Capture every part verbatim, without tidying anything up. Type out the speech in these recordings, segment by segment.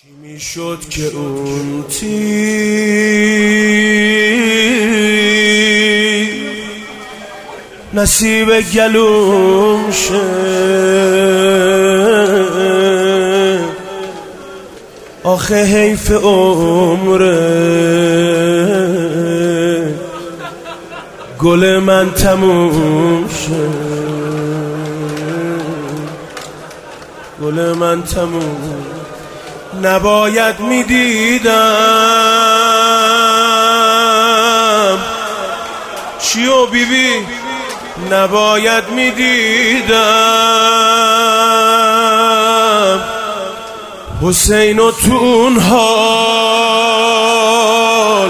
چی میشد که اون تیر نصیب گلوم شه، آخه حیف عمره گل من تموم شه، گل من تموم. نباید میدیدم چیو بیبی، نباید میدیدم حسین و تو اون حال.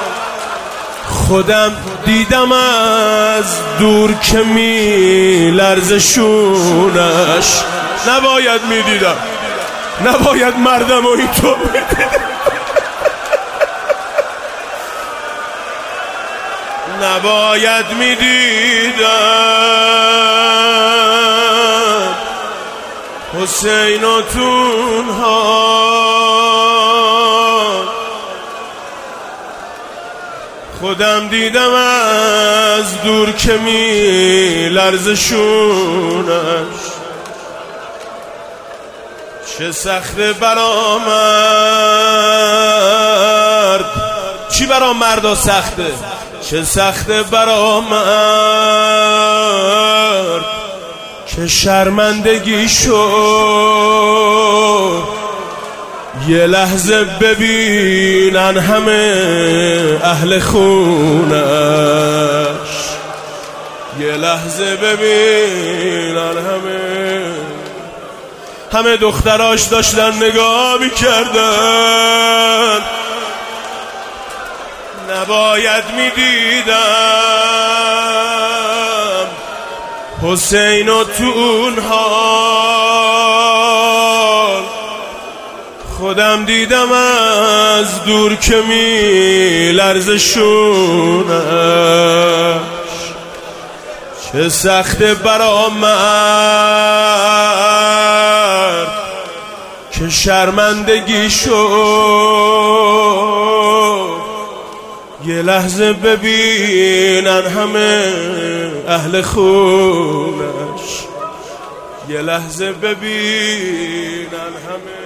خودم دیدم از دور که می لرزه شونش. نباید میدیدم، نباید مردم و اینطور میدیدم، نباید میدیدم حسین و تو اون حال. خودم دیدم از دور که می لرزه شونش. چه سخته برا مرد، چی برا مردا سخته؟ چه سخته برا مرد که شرمندگی شو یه لحظه ببینن همه اهل خونش، یه لحظه ببینن همه همه دختراش داشتن نگاه میکردن. نباید میدیدم حسین و تو اون حال. خودم دیدم از دور که می لرزه شونش. چه سخته برا مرد که شرمندگی شو یه لحظه ببینن همه اهل خونش، یه لحظه ببینن همه.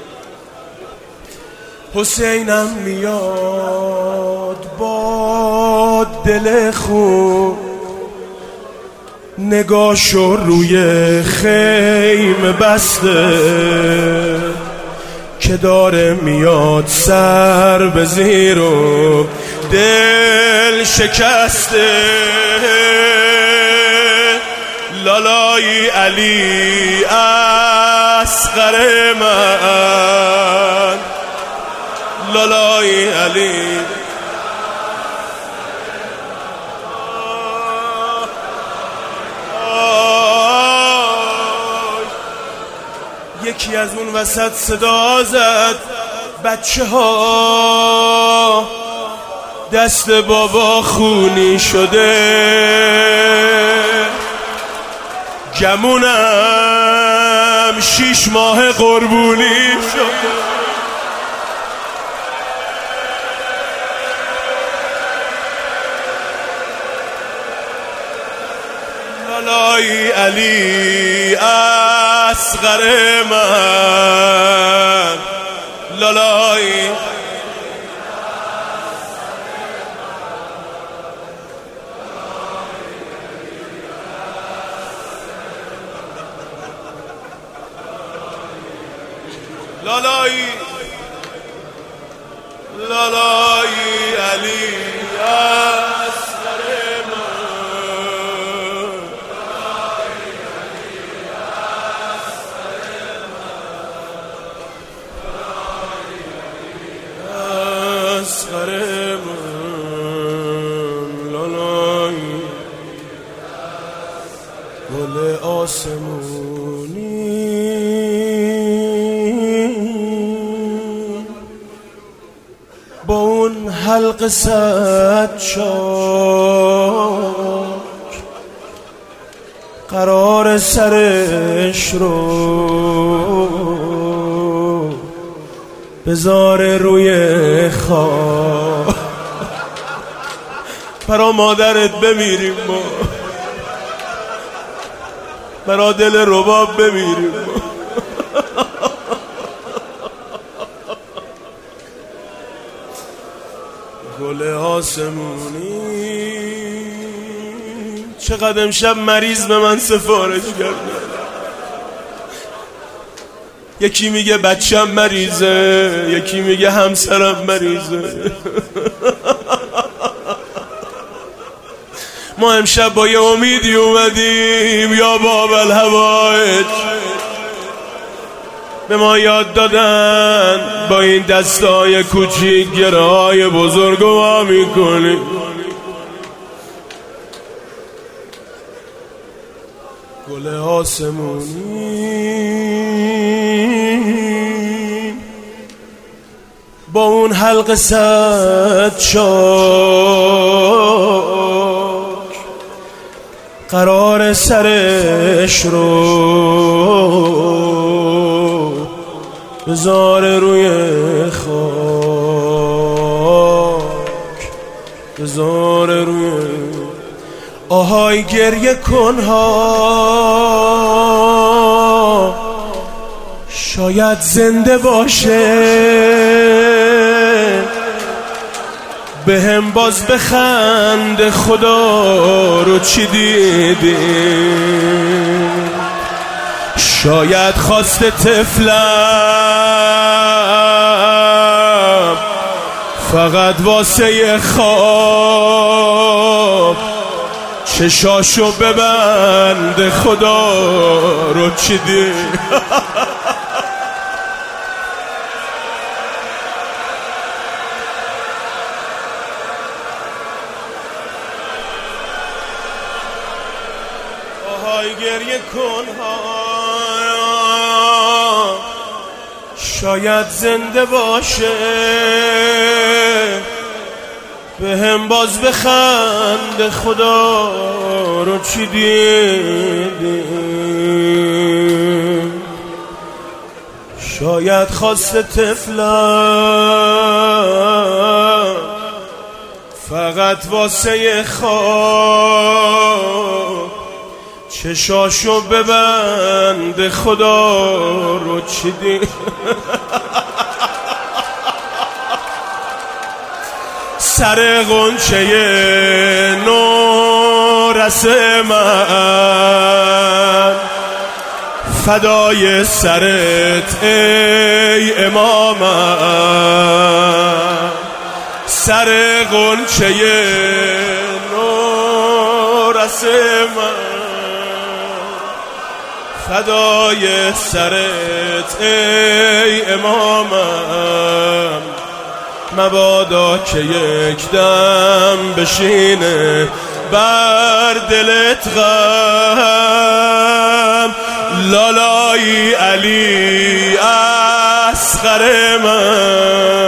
حسینم میاد با دل خون، نگاشو روی خیمه بسته که داره میاد سر به زیر و دل شکسته. لالای علی اصغر من، لالای علی یکی از اون وسط صدا زد بچه ها دست بابا خونی شده، گمونم شیش ماه قربونی شده. لالای علی اصغر من، لالای لالای لالای علی اصغر من، اصغر من، لالای گل آسمونی با اون حلق صد چاک قرار سرش رو بذار روی خواب برا مادرت بمیریم ما، برا دل رباب بمیریم ما. گل آسمونی چقدر امشب مریض به من سفارش کرده. یکی میگه بچم مریضه، یکی میگه همسرم مریضه. ما امشب با یه امیدی اومدیم، یا باب الهوایج به ما یاد دادن با این دستای کوچیک گره‌های بزرگ وا میکنیم. گل آسمونی با اون حلق صد شاک قرار سرش رو بذار روی خاک، بذار روی آهای گریه کنها، شاید زنده باشه به هم باز بخند خدا رو چی دیدی. شاید خواست طفلم فقط واسه خواب چشاشو ببند خدا رو چی دی. آهای گریه کنها، شاید زنده باشه به هم باز بخند خدا رو چی دیدی. شاید خواست طفلم فقط واسه خواب چشاشو ببند خدا رو چی دی. سر غنچه نورس من فدای سرت ای امامم. سر غنچه نورس من فدای سرت ای امامم. مبادا که یک دم بشینه بر دلت غم، لالای علی اصغر من.